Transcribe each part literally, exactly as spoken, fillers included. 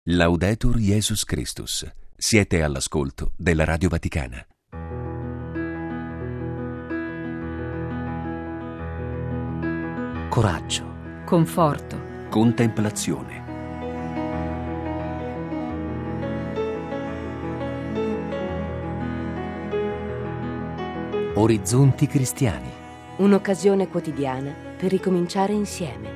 Laudetur Jesus Christus. Siete all'ascolto della Radio Vaticana. Coraggio, conforto, contemplazione. Orizzonti cristiani. Un'occasione quotidiana per ricominciare insieme.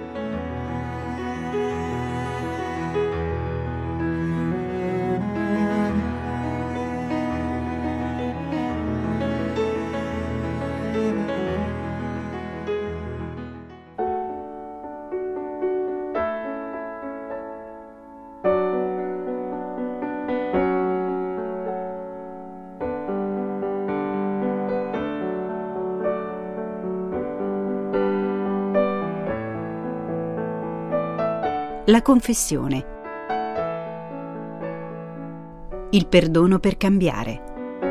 La confessione. Il perdono per cambiare.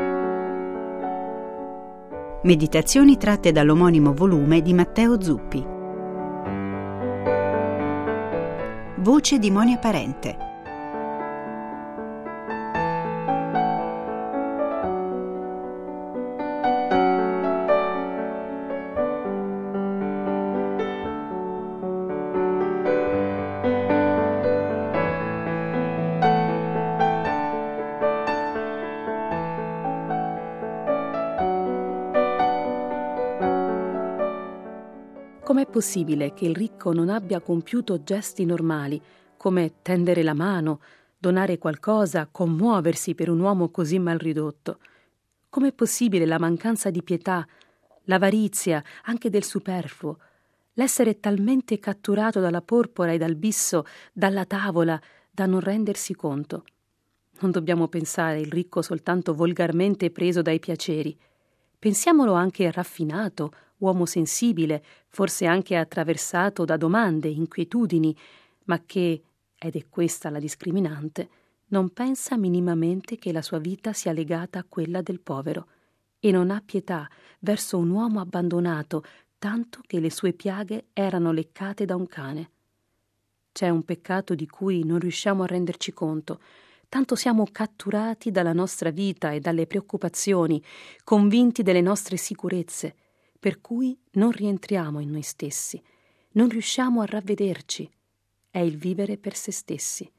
Meditazioni tratte dall'omonimo volume di Matteo Zuppi. Voce di Monia Parente. Com'è possibile che il ricco non abbia compiuto gesti normali, come tendere la mano, donare qualcosa, commuoversi per un uomo così mal ridotto? Com'è possibile la mancanza di pietà, l'avarizia, anche del superfluo, l'essere talmente catturato dalla porpora e dal bisso, dalla tavola, da non rendersi conto? Non dobbiamo pensare il ricco soltanto volgarmente preso dai piaceri. Pensiamolo anche raffinato, uomo sensibile, forse anche attraversato da domande, inquietudini, ma che, ed è questa la discriminante, non pensa minimamente che la sua vita sia legata a quella del povero e non ha pietà verso un uomo abbandonato, tanto che le sue piaghe erano leccate da un cane. C'è un peccato di cui non riusciamo a renderci conto, tanto siamo catturati dalla nostra vita e dalle preoccupazioni, convinti delle nostre sicurezze, per cui non rientriamo in noi stessi, non riusciamo a ravvederci. È il vivere per se stessi.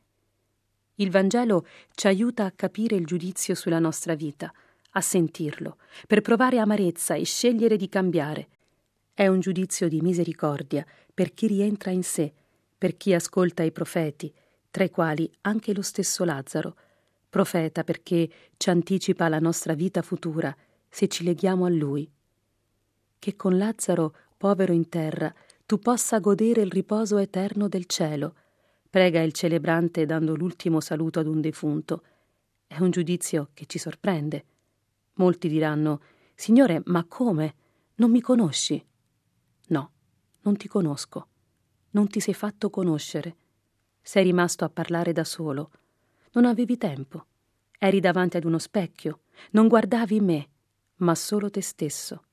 Il Vangelo ci aiuta a capire il giudizio sulla nostra vita, a sentirlo, per provare amarezza e scegliere di cambiare. È un giudizio di misericordia per chi rientra in sé, per chi ascolta i profeti, tra i quali anche lo stesso Lazzaro, profeta perché ci anticipa la nostra vita futura se ci leghiamo a lui. Che con Lazzaro, povero in terra, tu possa godere il riposo eterno del cielo, prega il celebrante dando l'ultimo saluto ad un defunto. È un giudizio che ci sorprende. Molti diranno: Signore, ma come? Non mi conosci? No, non ti conosco. Non ti sei fatto conoscere. Sei rimasto a parlare da solo. Non avevi tempo. Eri davanti ad uno specchio. Non guardavi me, ma solo te stesso.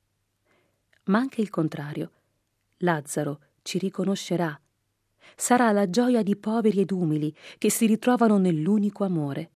Ma anche il contrario. Lazzaro ci riconoscerà. Sarà la gioia di poveri ed umili che si ritrovano nell'unico amore.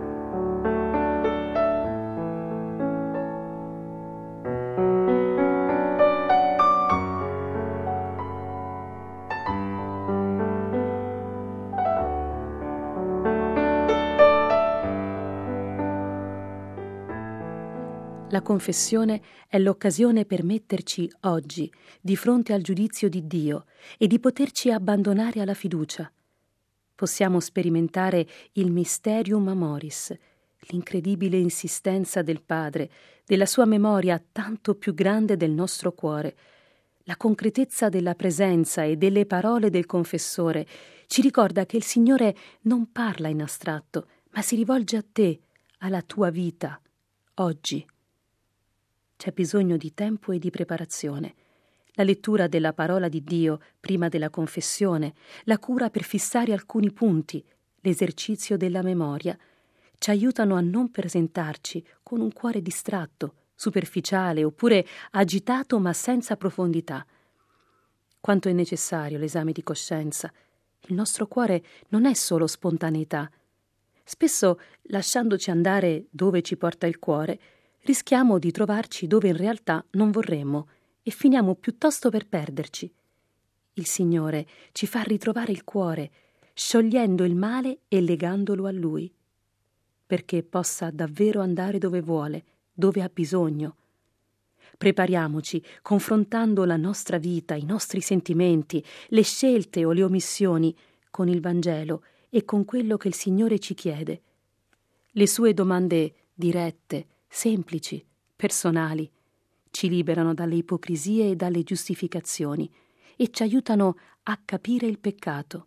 La confessione è l'occasione per metterci oggi di fronte al giudizio di Dio e di poterci abbandonare alla fiducia. Possiamo sperimentare il mysterium amoris, l'incredibile insistenza del Padre, della sua memoria tanto più grande del nostro cuore. La concretezza della presenza e delle parole del confessore ci ricorda che il Signore non parla in astratto, ma si rivolge a te, alla tua vita, oggi. C'è bisogno di tempo e di preparazione. La lettura della parola di Dio prima della confessione, la cura per fissare alcuni punti, l'esercizio della memoria, ci aiutano a non presentarci con un cuore distratto, superficiale oppure agitato ma senza profondità. Quanto è necessario l'esame di coscienza, Il nostro cuore non è solo spontaneità. Spesso, lasciandoci andare dove ci porta il cuore, rischiamo di trovarci dove in realtà non vorremmo e finiamo piuttosto per perderci. Il Signore ci fa ritrovare il cuore, sciogliendo il male e legandolo a Lui, perché possa davvero andare dove vuole, dove ha bisogno. Prepariamoci, confrontando la nostra vita, i nostri sentimenti, le scelte o le omissioni, con il Vangelo e con quello che il Signore ci chiede. Le sue domande dirette, semplici, personali, ci liberano dalle ipocrisie e dalle giustificazioni e ci aiutano a capire il peccato.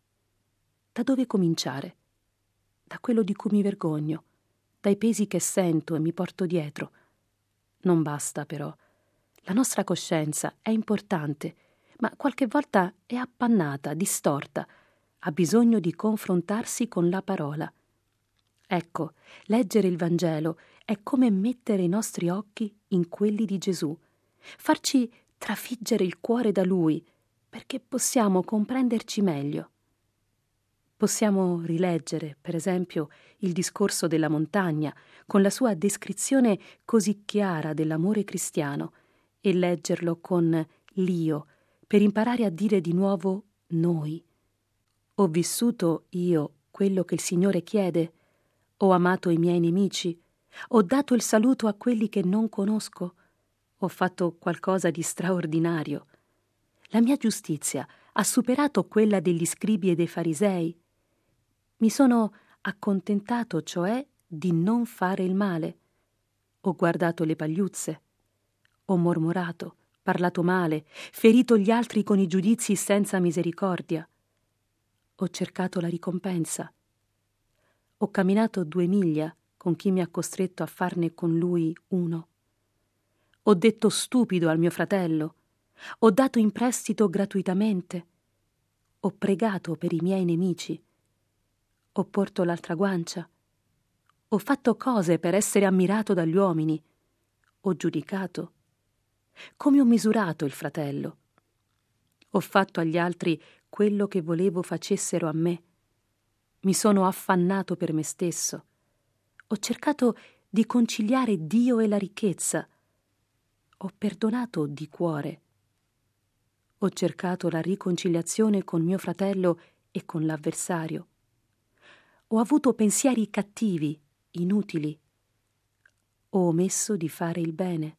Da dove cominciare? Da quello di cui mi vergogno, dai pesi che sento e mi porto dietro. Non basta, però. La nostra coscienza è importante, ma qualche volta è appannata, distorta, ha bisogno di confrontarsi con la parola. Ecco, leggere il Vangelo è come mettere i nostri occhi in quelli di Gesù, farci trafiggere il cuore da Lui, perché possiamo comprenderci meglio. Possiamo rileggere, per esempio, il discorso della montagna, con la sua descrizione così chiara dell'amore cristiano, e leggerlo con l'io, per imparare a dire di nuovo noi. Ho vissuto io quello che il Signore chiede? Ho amato i miei nemici? Ho dato il saluto a quelli che non conosco? Ho fatto qualcosa di straordinario? La mia giustizia ha superato quella degli scribi e dei farisei? Mi sono accontentato, cioè, di non fare il male. Ho guardato le pagliuzze. Ho mormorato, parlato male, ferito gli altri con i giudizi senza misericordia. Ho cercato la ricompensa. Ho camminato due miglia con chi mi ha costretto a farne con lui uno. Ho detto stupido al mio fratello. Ho dato in prestito gratuitamente. Ho pregato per i miei nemici. Ho porto l'altra guancia. Ho fatto cose per essere ammirato dagli uomini. Ho giudicato. Come ho misurato il fratello? Ho fatto agli altri quello che volevo facessero a me. Mi sono affannato per me stesso. Ho cercato di conciliare Dio e la ricchezza. Ho perdonato di cuore. Ho cercato la riconciliazione con mio fratello e con l'avversario. Ho avuto pensieri cattivi, inutili. Ho omesso di fare il bene.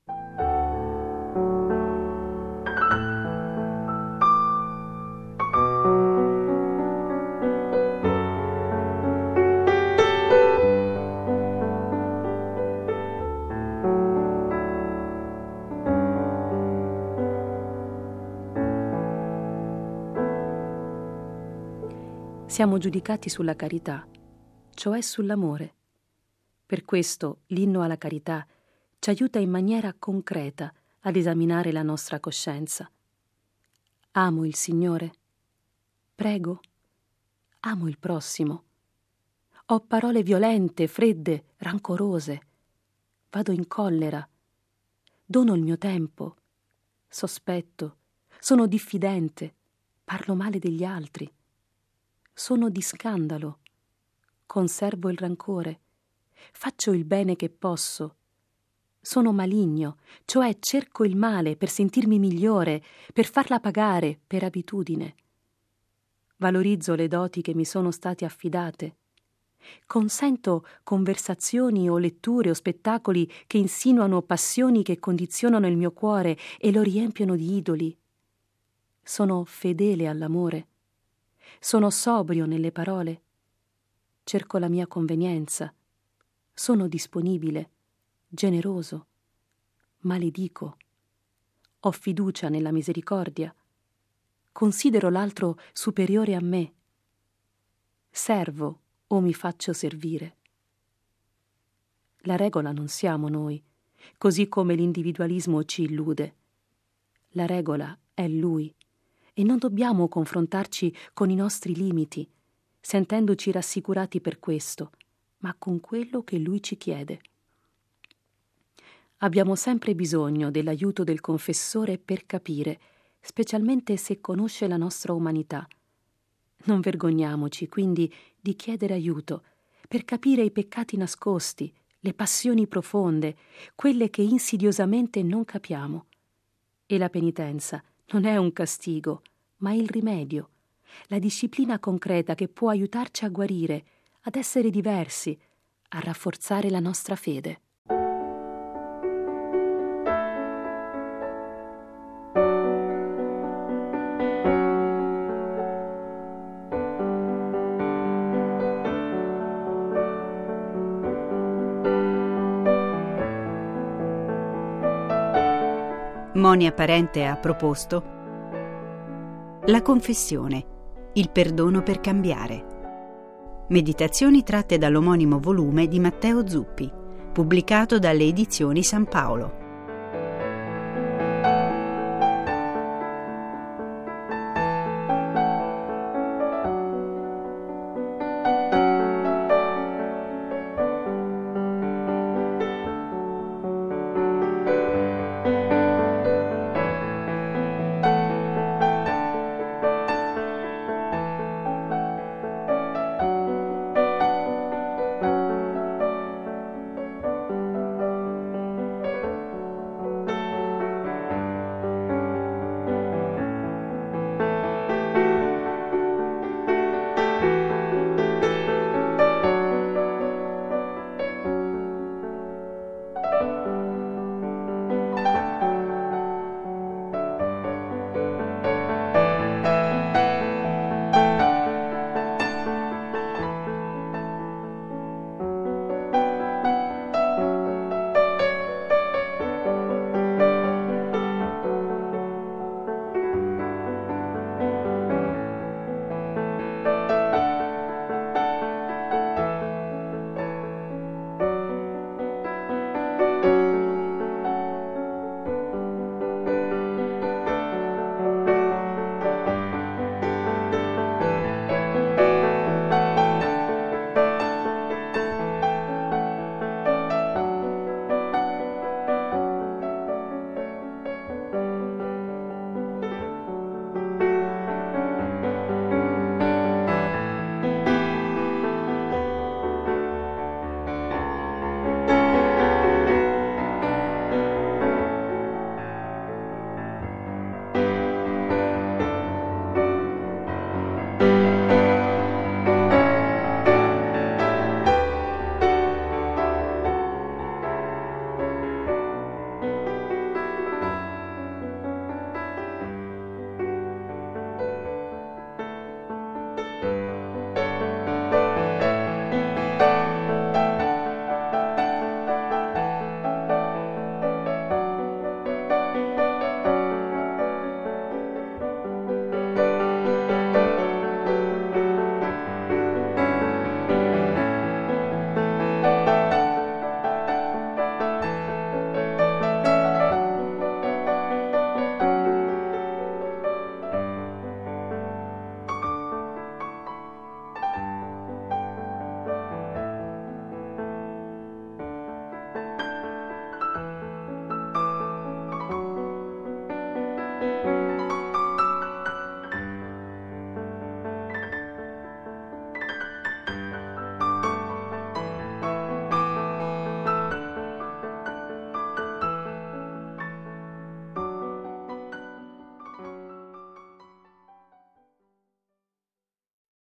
Siamo giudicati sulla carità, cioè sull'amore. Per questo l'inno alla carità ci aiuta in maniera concreta ad esaminare la nostra coscienza. Amo il Signore? Prego? Amo il prossimo? Ho parole violente, fredde, rancorose? Vado in collera? Dono il mio tempo? Sospetto? Sono diffidente? Parlo male degli altri? Sono di scandalo? Conservo il rancore? Faccio il bene che posso? Sono maligno, cioè cerco il male per sentirmi migliore, per farla pagare, per abitudine. Valorizzo le doti che mi sono state affidate. Consento conversazioni o letture o spettacoli che insinuano passioni che condizionano il mio cuore e lo riempiono di idoli. Sono fedele all'amore. Sono sobrio nelle parole. Cerco la mia convenienza. Sono disponibile, generoso. Maledico. Ho fiducia nella misericordia. Considero l'altro superiore a me. Servo o mi faccio servire. La regola non siamo noi, così come l'individualismo ci illude. La regola è Lui. E non dobbiamo confrontarci con i nostri limiti, sentendoci rassicurati per questo, ma con quello che Lui ci chiede. Abbiamo sempre bisogno dell'aiuto del confessore per capire, specialmente se conosce la nostra umanità. Non vergogniamoci quindi di chiedere aiuto per capire i peccati nascosti, le passioni profonde, quelle che insidiosamente non capiamo. E la penitenza non è un castigo, ma il rimedio, la disciplina concreta che può aiutarci a guarire, ad essere diversi, a rafforzare la nostra fede. Monia Parente ha proposto La confessione, il perdono per cambiare. Meditazioni tratte dall'omonimo volume di Matteo Zuppi, pubblicato dalle Edizioni San Paolo.